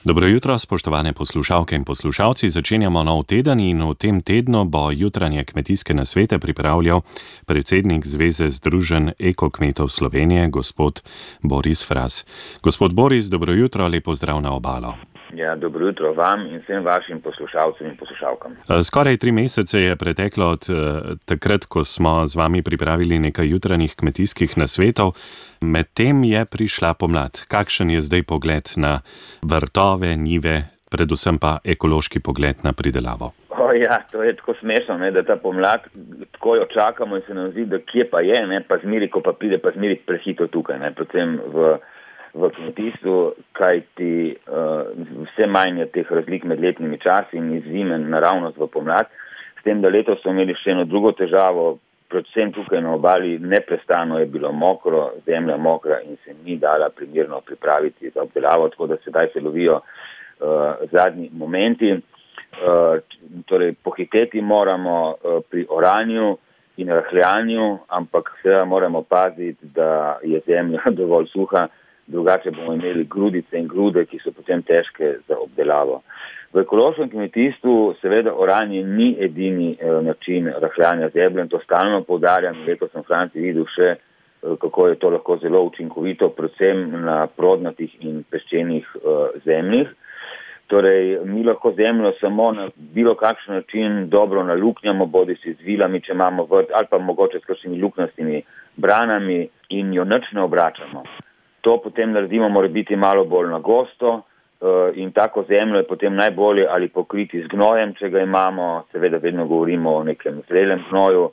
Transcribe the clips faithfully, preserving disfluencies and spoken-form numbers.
Dobro jutro, spoštovane poslušalke in poslušalci. Začenjamo nov teden in v tem tednu bo jutranje kmetijske nasvete pripravljal predsednik Zveze združenj ekokmetov Slovenije, gospod Boris Fras. Gospod Boris, dobro jutro, lep pozdrav na obalo. Ja, dobro jutro vam in vsem vašim poslušalcem in poslušalkam. Skoraj tri mesece je preteklo od takrat, ko smo z vami pripravili nekaj jutranjih kmetijskih nasvetov. Medtem je prišla pomlad. Kakšen je zdaj pogled na vrtove, njive, predvsem pa ekološki pogled na pridelavo? O ja, to je tako smešno, ne, da ta pomlad, tako jo čakamo in se nam zdi, da kje pa je, ne, pa zmeri, ko pa pride, pa zmeri prehitro tukaj, ne, predvsem v v kmetijstvu, kajti uh, vse manj je teh razlik med letnimi časi in izzimen naravnost v pomlad. S tem, da letos smo imeli še eno drugo težavo, predvsem tukaj na obali, neprestano je bilo mokro, zemlja mokra in se ni dala primerno pripraviti za obdelavo, tako da sedaj se lovijo uh, zadnji momenti. Uh, torej, pohiteti moramo uh, pri oranju in rahljanju, ampak seveda moramo paziti, da je zemlja dovolj suha, drugače bomo imeli grudice in grude, ki so potem težke za obdelavo. V ekološkem kmetijstvu seveda oranje ni edini eh, način rahljanja zemlje, to stalno poudarjam, letos sem v Franciji videl še, eh, kako je to lahko zelo učinkovito, predvsem na prodnatih in peščenih eh, zemljih. Torej, mi lahko zemljo samo na bilo kakšen način dobro naluknjamo, bodi si z vilami, če imamo vrt, ali pa mogoče s kakšnimi luknjastimi branami in jo nič ne obračamo. To potem naredimo, mora biti malo bolj na gosto in tako zemljo je potem najbolje ali pokriti z gnojem, če ga imamo, seveda vedno govorimo o nekem zrelem gnoju,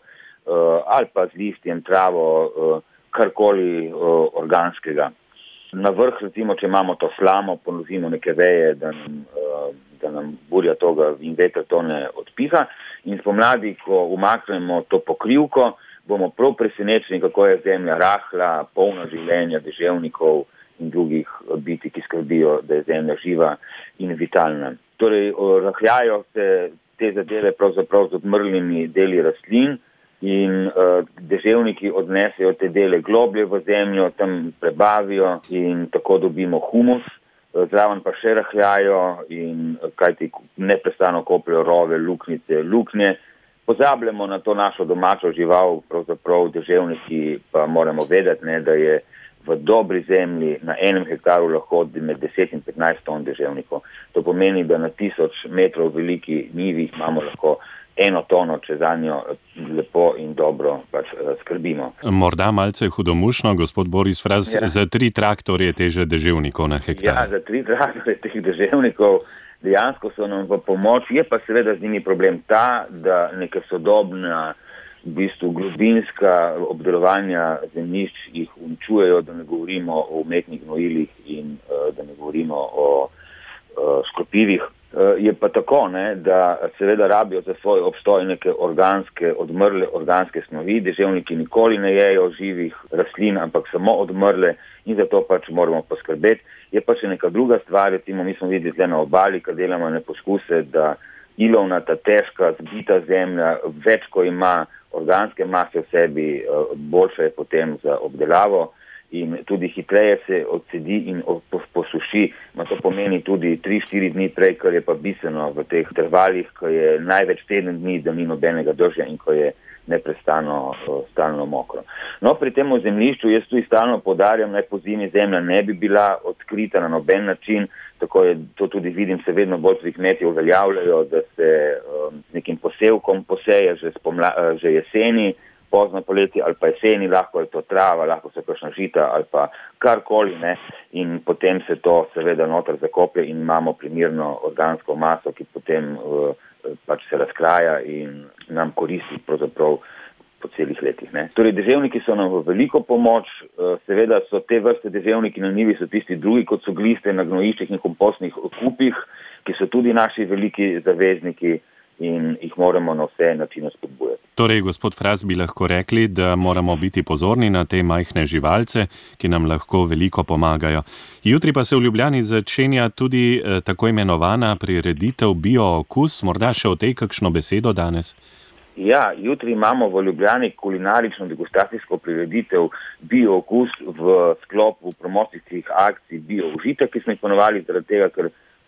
ali pa z listjem, travo, karkoli organskega. Na vrh, recimo, če imamo to slamo, ponudimo neke veje, da nam, da nam burja toga in veter to ne odpiha. In spomladi, ko umaknemo to pokrivko, bomo prav presenečeni, kako je zemlja rahla, polna življenja, deževnikov in drugih biti, ki skrbijo, da je zemlja živa in vitalna. Torej, rahljajo se te zadeve pravzaprav z odmrlimi deli rastlin in uh, deževniki odnesejo te dele globlje v zemljo, tam prebavijo in tako dobimo humus. Zraven pa še rahljajo in kajti neprestano kopljajo rove, luknjice, luknje. Pozabljamo na to našo domačo žival, pravzaprav deževniki pa moramo vedeti, ne, da je v dobri zemlji na enem hektaru lahko med deset in petnajst ton deževnikov. To pomeni, da na tisoč metrov veliki njivi imamo lahko eno tono, če za njo lepo in dobro pač skrbimo. Morda malce hudomušno, gospod Boris Fras, ja. Za tri traktorje teže deževnikov na hektar. Ja, za tri traktorje teh deževnikov dejansko so nam v pomoč, je pa seveda z njimi problem ta, da neka sodobna, v bistvu globinska obdelovanja zemljišč jih uničujejo, da ne govorimo o umetnih gnojilih in uh, da ne govorimo o uh, škropivih. Uh, je pa tako, ne, da seveda rabijo za svoj obstoj neke organske, odmrle organske snovi, deževniki nikoli ne jejo živih rastlin, ampak samo odmrle in zato pač moramo poskrbeti. Je pa še neka druga stvar, recimo mi smo videli zdaj na obali, kad delamo ne poskuse, da ilovna, ta težka, zbita zemlja, več ko ima organske mase v sebi, boljša je potem za obdelavo in tudi hitreje se odsedi in posuši. Ma to pomeni tudi tri štiri dni prej, kar je pa bistveno v teh intervalih, ko je največ teden dni, da ni nobenega dežja in ko je neprestano stalno mokro. No, pri tem zemljišču jaz tudi stalno poudarjam, naj po zimi zemlja ne bi bila odkrita na noben način, tako je to tudi vidim, se vedno bolj pri kmetje uveljavljajo, da se um, z nekim posevkom poseje že, spomla, že jeseni, pozno poleti ali pa jeseni, lahko je to trava, lahko so kakšna žita ali pa karkoli, ne, in potem se to seveda noter zakoplje in imamo primerno organsko maso, ki potem uh, pač se razkraja in nam koristi pravzaprav po celih letih. Ne. Torej, deževniki so nam v veliko pomoč, seveda so te vrste deževniki na njivi, so tisti drugi, kot so gliste na gnojiščih in kompostnih kupih, ki so tudi naši veliki zavezniki in jih moramo na vse načine spodbujati. Torej, gospod Fras, bi lahko rekli, da moramo biti pozorni na te majhne živalce, ki nam lahko veliko pomagajo. Jutri pa se v Ljubljani začenja tudi eh, tako imenovana prireditev Bio-okus. Morda še o tej kakšno besedo danes? Ja, jutri imamo v Ljubljani kulinarično degustacijsko prireditev Bio-okus v sklopu promocijskih akcij Bio-užitek, ki smo jih ponovali zaradi tega, ker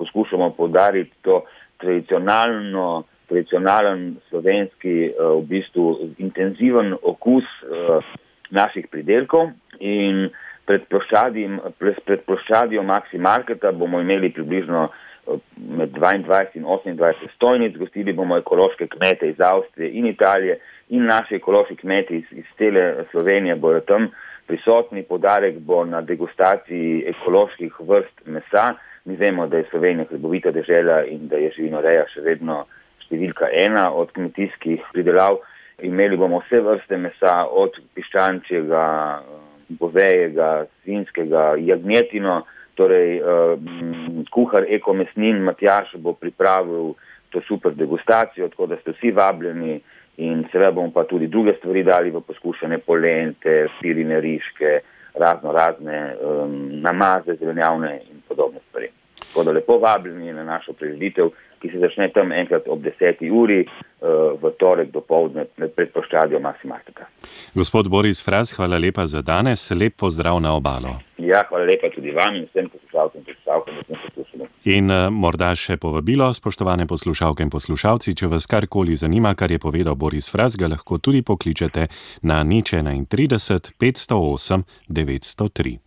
poskušamo poudariti to tradicionalno, tradicionalen slovenski, v bistvu intenziven okus naših pridelkov in pred ploščadjo Maxi Marketa bomo imeli približno med dvaindvajset in osemindvajset stojnic, gostili bomo ekološke kmete iz Avstrije in Italije in naši ekološki kmeti iz, iz cele Slovenije bodo tam prisotni. Poudarek bo na degustaciji ekoloških vrst mesa. Mi vemo, da je Slovenija hribovita dežela in da je živinoreja še vedno številka ena od kmetijskih pridelav. Imeli bomo vse vrste mesa, od piščančjega, govejega, svinjskega, jagnjetino. Torej, uh, kuhar Eko mesnin Matjaž bo pripravil to super degustacijo, tako da ste vsi vabljeni in seveda bomo pa tudi druge stvari dali v poskušane polente, pirine riške, razno razne um, namaze, zelenjavne in podobne stvari. Tako da lepo vabljeni na našo prireditev, ki se začne tam enkrat ob deseti uri uh, v torek dopoldne pred ploščadjo Maxi Marketa. Gospod Boris Fras, hvala lepa za danes. Lep pozdrav na obalo. Ja, hvala lepa tudi vam in vsem poslušalcem in poslušalkam, da smo poslušali. In uh, morda še povabilo, spoštovane poslušalke in poslušalci, če vas karkoli zanima, kar je povedal Boris Fras, ga lahko tudi pokličete na nič trideset, petsto osem, devetsto tri.